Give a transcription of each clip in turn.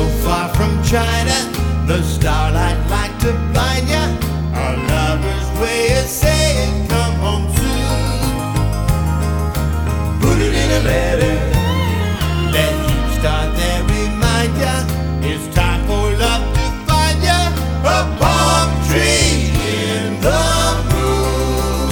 far from China, the starlight like to blind ya. A lover's way of saying come home soon. Put it in a letter, let each star there remind ya. It's time for love to find ya. A palm tree in the moon.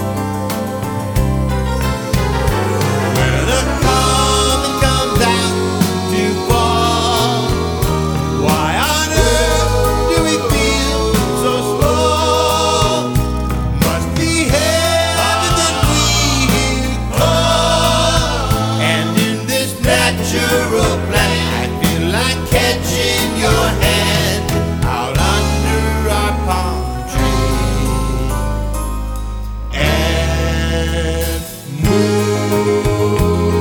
Where the comet comes out to fall. Why on earth do we feel so small? Must be heaven that we call. And in this natural plan, I feel like catching your hand out under our palm tree and move.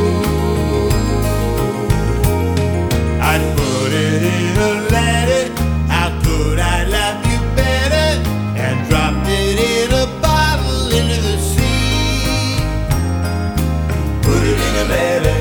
I'd put it in a letter, how could I love you better? And dropped it in a bottle into the sea. Put it in a letter,